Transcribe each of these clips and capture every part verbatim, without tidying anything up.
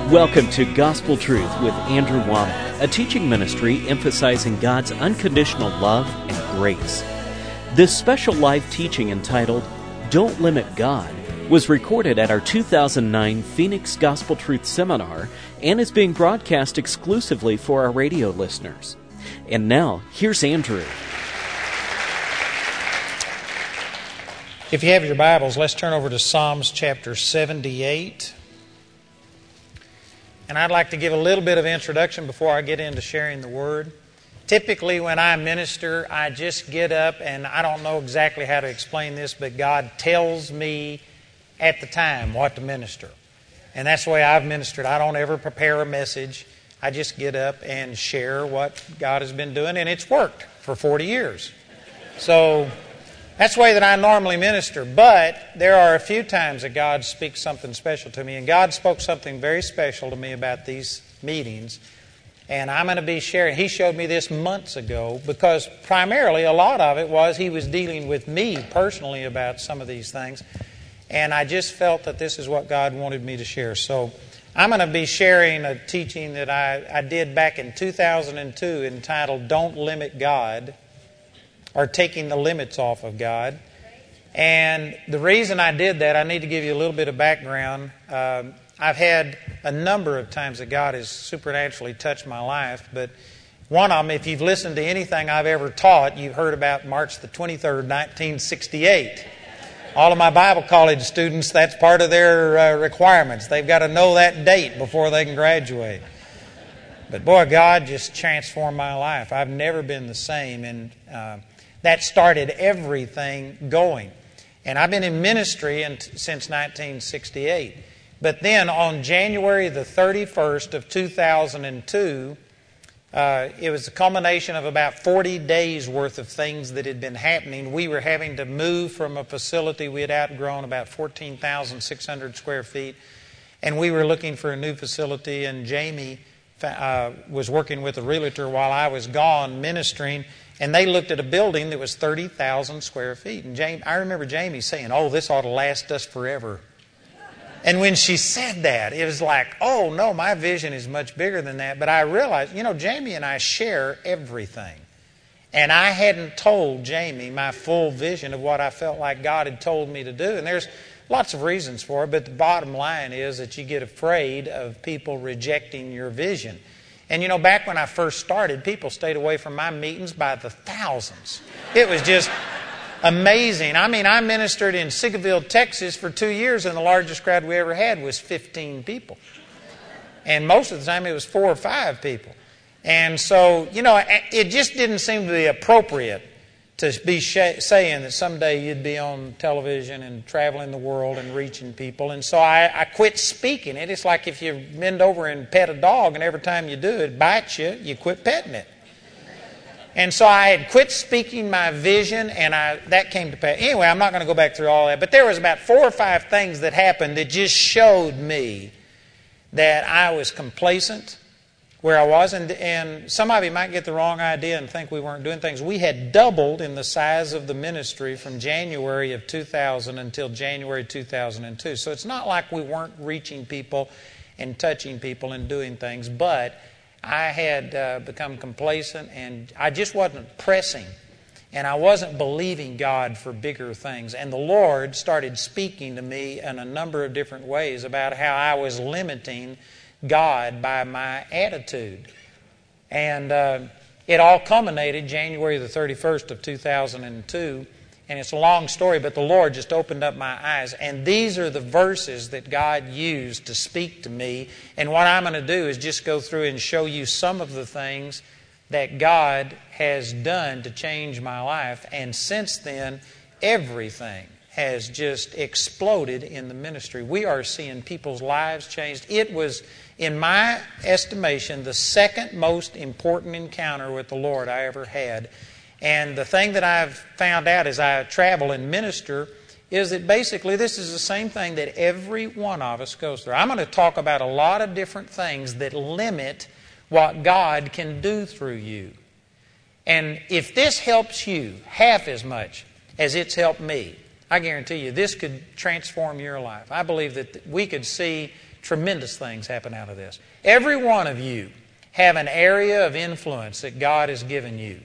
Welcome to Gospel Truth with Andrew Wommack, a teaching ministry emphasizing God's unconditional love and grace. This special live teaching entitled, Don't Limit God, was recorded at our two thousand nine Phoenix Gospel Truth Seminar and is being broadcast exclusively for our radio listeners. And now, here's Andrew. If you have your Bibles, let's turn over to Psalms chapter seventy-eight. And I'd like to give a little bit of introduction before I get into sharing the Word. Typically when I minister, I just get up and I don't know exactly how to explain this, but God tells me at the time what to minister. And that's the way I've ministered. I don't ever prepare a message. I just get up and share what God has been doing, and it's worked for forty years. So that's the way that I normally minister. But there are a few times that God speaks something special to me. And God spoke something very special to me about these meetings. And I'm going to be sharing. He showed me this months ago because primarily a lot of it was He was dealing with me personally about some of these things. And I just felt that this is what God wanted me to share. So I'm going to be sharing a teaching that I, I did back in two thousand two entitled Don't Limit God, or Taking the Limits Off of God. And the reason I did that, I need to give you a little bit of background. Um, I've had a number of times that God has supernaturally touched my life, but one of them, if you've listened to anything I've ever taught, you've heard about March the twenty-third, nineteen sixty-eight. All of my Bible college students, that's part of their uh, requirements. They've got to know that date before they can graduate. But boy, God just transformed my life. I've never been the same, and uh, that started everything going. And I've been in ministry in, since nineteen sixty-eight. But then on January the thirty-first of two thousand two, uh, it was a culmination of about forty days worth of things that had been happening. We were having to move from a facility we had outgrown, about fourteen thousand six hundred square feet. And we were looking for a new facility, and Jamie uh, was working with a realtor while I was gone ministering. And they looked at a building that was thirty thousand square feet. And Jamie, I remember Jamie saying, oh, this ought to last us forever. And when she said that, it was like, oh, no, my vision is much bigger than that. But I realized, you know, Jamie and I share everything. And I hadn't told Jamie my full vision of what I felt like God had told me to do. And there's lots of reasons for it, but the bottom line is that you get afraid of people rejecting your vision. And you know, back when I first started, people stayed away from my meetings by the thousands. It was just amazing. I mean, I ministered in Siggeville, Texas for two years, and the largest crowd we ever had was fifteen people. And most of the time it was four or five people. And so, you know, it just didn't seem to be appropriate to be sh- saying that someday you'd be on television and traveling the world and reaching people. And so I, I quit speaking it. It's like if you bend over and pet a dog, and every time you do it bites you, you quit petting it. And so I had quit speaking my vision, and I that came to pass. Anyway, I'm not going to go back through all that, but there was about four or five things that happened that just showed me that I was complacent where I was, and, and some of you might get the wrong idea and think we weren't doing things. We had doubled in the size of the ministry from January of two thousand until January two thousand two. So it's not like we weren't reaching people and touching people and doing things, but I had uh, become complacent, and I just wasn't pressing, and I wasn't believing God for bigger things. And the Lord started speaking to me in a number of different ways about how I was limiting God by my attitude. And uh, it all culminated January the thirty-first of two thousand two. And it's a long story, but the Lord just opened up my eyes. And these are the verses that God used to speak to me. And what I'm going to do is just go through and show you some of the things that God has done to change my life. And since then, everything has just exploded in the ministry. We are seeing people's lives changed. It was, in my estimation, the second most important encounter with the Lord I ever had. And the thing that I've found out as I travel and minister is that basically this is the same thing that every one of us goes through. I'm going to talk about a lot of different things that limit what God can do through you. And if this helps you half as much as it's helped me, I guarantee you this could transform your life. I believe that we could see tremendous things happen out of this. Every one of you have an area of influence that God has given you.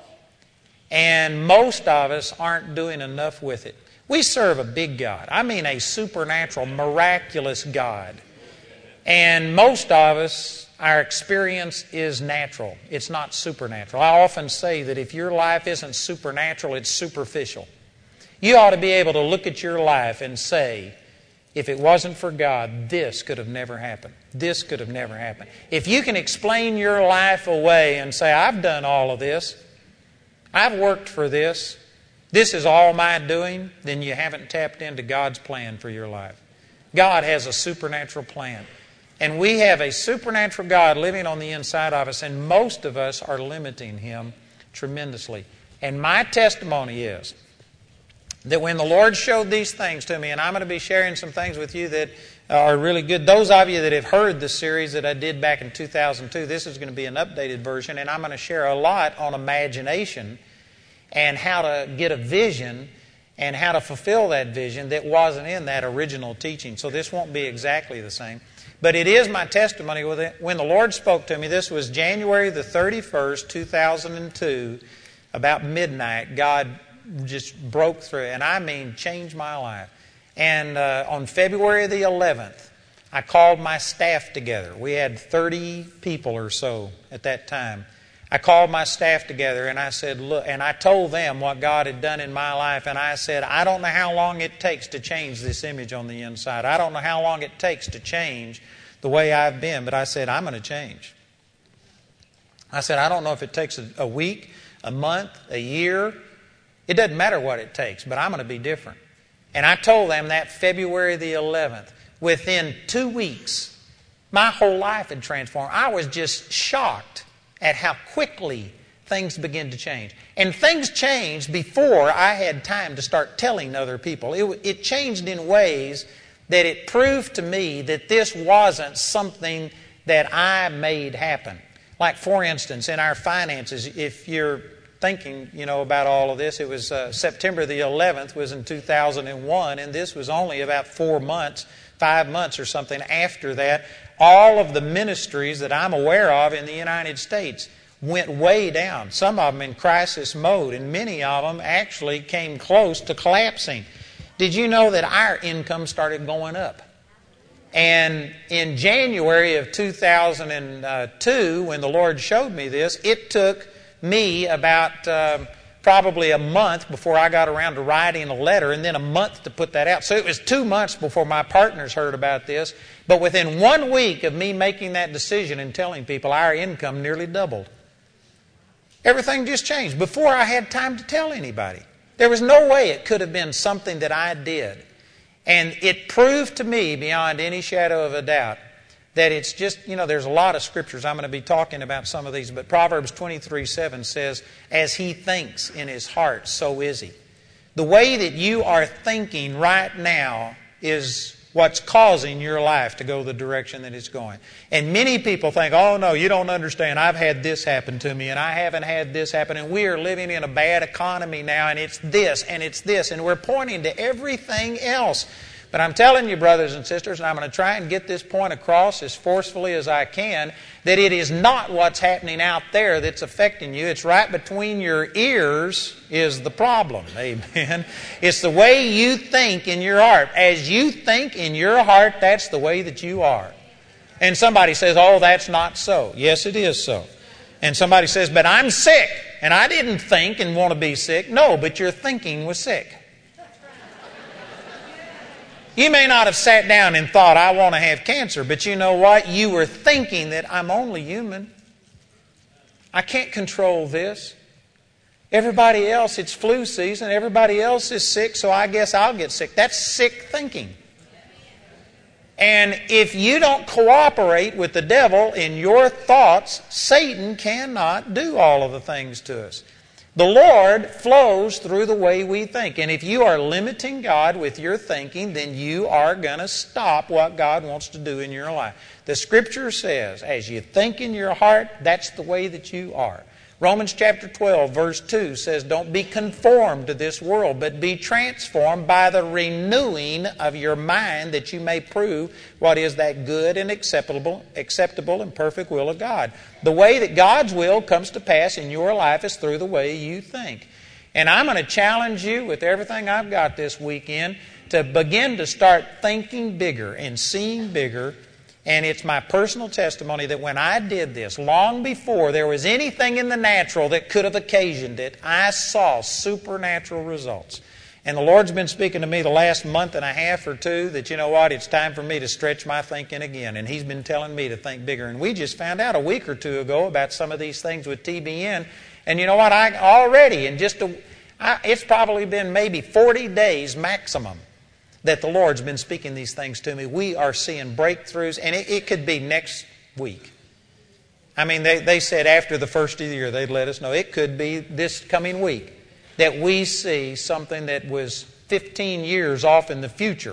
And most of us aren't doing enough with it. We serve a big God. I mean a supernatural, miraculous God. And most of us, our experience is natural. It's not supernatural. I often say that if your life isn't supernatural, it's superficial. You ought to be able to look at your life and say, if it wasn't for God, this could have never happened. This could have never happened. If you can explain your life away and say, I've done all of this, I've worked for this, this is all my doing, then you haven't tapped into God's plan for your life. God has a supernatural plan. And we have a supernatural God living on the inside of us, and most of us are limiting Him tremendously. And my testimony is that when the Lord showed these things to me, and I'm going to be sharing some things with you that are really good. Those of you that have heard the series that I did back in two thousand two, this is going to be an updated version, and I'm going to share a lot on imagination and how to get a vision and how to fulfill that vision that wasn't in that original teaching. So this won't be exactly the same. But it is my testimony. When the Lord spoke to me, this was January the thirty-first, two thousand two, about midnight, God just broke through, and I mean changed my life. And uh, on February the eleventh, I called my staff together. We had thirty people or so at that time. I called my staff together and I said, look, and I told them what God had done in my life, and I said, I don't know how long it takes to change this image on the inside. I don't know how long it takes to change the way I've been, but I said, I'm going to change. I said, I don't know if it takes a, a week, a month, a year. It doesn't matter what it takes, but I'm going to be different. And I told them that February the eleventh. Within two weeks, my whole life had transformed. I was just shocked at how quickly things began to change. And things changed before I had time to start telling other people. It, it changed in ways that it proved to me that this wasn't something that I made happen. Like, for instance, in our finances, if you're thinking, you know, about all of this, it was uh, September the eleventh was in two thousand one, and this was only about four months, five months or something after that. All of the ministries that I'm aware of in the United States went way down. Some of them in crisis mode, and many of them actually came close to collapsing. Did you know that our income started going up? And in January of two thousand two, when the Lord showed me this, it took me about uh, probably a month before I got around to writing a letter, and then a month to put that out. So it was two months before my partners heard about this. But within one week of me making that decision and telling people, our income nearly doubled. Everything just changed before I had time to tell anybody. There was no way it could have been something that I did. And it proved to me beyond any shadow of a doubt that it's just, you know, there's a lot of scriptures. I'm going to be talking about some of these, but Proverbs twenty-three seven says, as he thinks in his heart, so is he. The way that you are thinking right now is what's causing your life to go the direction that it's going. And many people think, oh no, you don't understand. I've had this happen to me, and I haven't had this happen, and we are living in a bad economy now, and it's this, and it's this, and we're pointing to everything else. But I'm telling you, brothers and sisters, and I'm going to try and get this point across as forcefully as I can, that it is not what's happening out there that's affecting you. It's right between your ears is the problem. Amen. It's the way you think in your heart. As you think in your heart, that's the way that you are. And somebody says, oh, that's not so. Yes, it is so. And somebody says, but I'm sick, and I didn't think and want to be sick. No, but your thinking was sick. You may not have sat down and thought, I want to have cancer, but you know what? You were thinking that I'm only human. I can't control this. Everybody else, it's flu season. Everybody else is sick, so I guess I'll get sick. That's sick thinking. And if you don't cooperate with the devil in your thoughts, Satan cannot do all of the things to us. The Lord flows through the way we think. And if you are limiting God with your thinking, then you are going to stop what God wants to do in your life. The Scripture says, as you think in your heart, that's the way that you are. Romans chapter twelve, verse two says, don't be conformed to this world, but be transformed by the renewing of your mind, that you may prove what is that good and acceptable, acceptable and perfect will of God. The way that God's will comes to pass in your life is through the way you think. And I'm going to challenge you with everything I've got this weekend to begin to start thinking bigger and seeing bigger. And it's my personal testimony that when I did this, long before there was anything in the natural that could have occasioned it, I saw supernatural results. And the Lord's been speaking to me the last month and a half or two that, you know what, it's time for me to stretch my thinking again. And He's been telling me to think bigger. And we just found out a week or two ago about some of these things with T B N. And you know what, I already, in just a, I, it's probably been maybe forty days maximum that the Lord's been speaking these things to me. We are seeing breakthroughs, and it, it could be next week. I mean, they, they said after the first of the year they'd let us know. It could be this coming week that we see something that was fifteen years off in the future,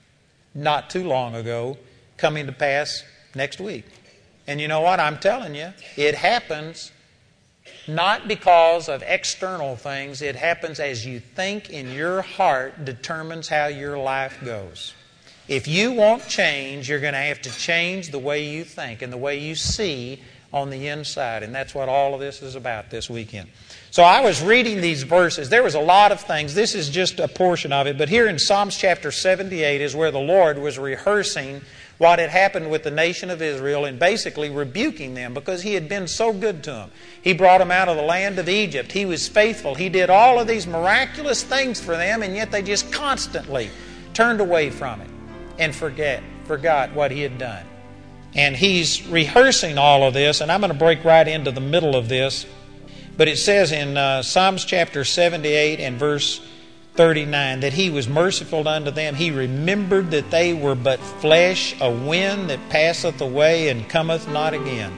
not too long ago, coming to pass next week. And you know what? I'm telling you, it happens not because of external things. It happens as you think in your heart determines how your life goes. If you want change, you're going to have to change the way you think and the way you see on the inside. And that's what all of this is about this weekend. So I was reading these verses. There was a lot of things. This is just a portion of it. But here in Psalms chapter seventy-eight is where the Lord was rehearsing what had happened with the nation of Israel and basically rebuking them because He had been so good to them. He brought them out of the land of Egypt. He was faithful. He did all of these miraculous things for them, and yet they just constantly turned away from it and forget, forgot what He had done. And He's rehearsing all of this, and I'm going to break right into the middle of this. But it says in uh, Psalms chapter seventy-eight and verse thirty-nine, that He was merciful unto them. He remembered that they were but flesh, a wind that passeth away and cometh not again.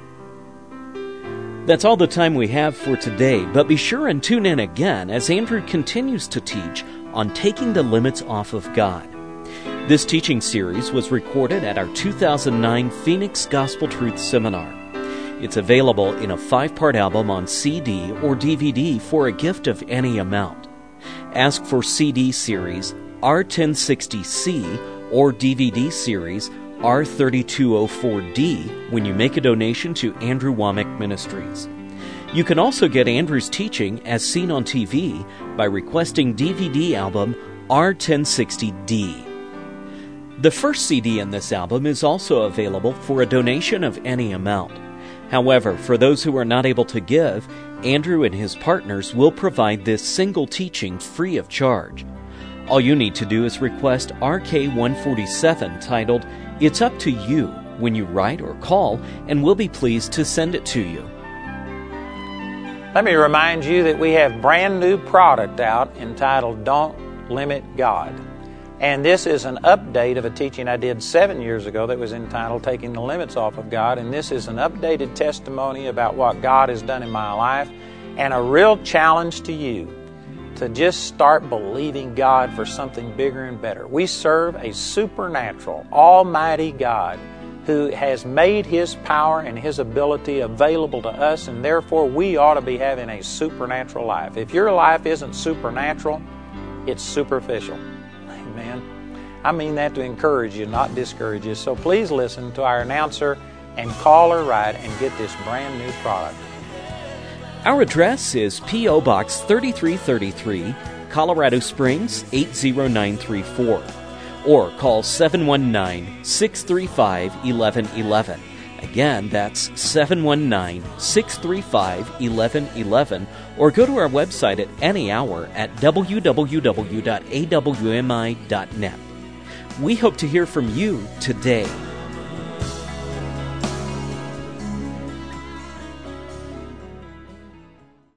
That's all the time we have for today, but be sure and tune in again as Andrew continues to teach on taking the limits off of God. This teaching series was recorded at our two thousand nine Phoenix Gospel Truth Seminar. It's available in a five-part album on C D or D V D for a gift of any amount. Ask for C D series R ten sixty C or D V D series R thirty-two oh four D when you make a donation to Andrew Wommack Ministries. You can also get Andrew's teaching as seen on T V by requesting D V D album R ten sixty D. The first C D in this album is also available for a donation of any amount. However, for those who are not able to give, Andrew and his partners will provide this single teaching free of charge. All you need to do is request R K one forty-seven titled, It's Up to You, when you write or call, and we'll be pleased to send it to you. Let me remind you that we have brand new product out entitled Don't Limit God. And this is an update of a teaching I did seven years ago that was entitled Taking the Limits Off of God. And this is an updated testimony about what God has done in my life and a real challenge to you to just start believing God for something bigger and better. We serve a supernatural, almighty God who has made His power and His ability available to us, and therefore we ought to be having a supernatural life. If your life isn't supernatural, it's superficial. Amen. I mean that to encourage you, not discourage you. So please listen to our announcer and call or write and get this brand new product. Our address is P O Box thirty-three thirty-three, Colorado Springs eight zero nine three four, or call seven one nine, six three five, one one one one. Again, that's seven one nine, six three five, one one one one, or go to our website at any hour at w w w dot a w m i dot net. We hope to hear from you today.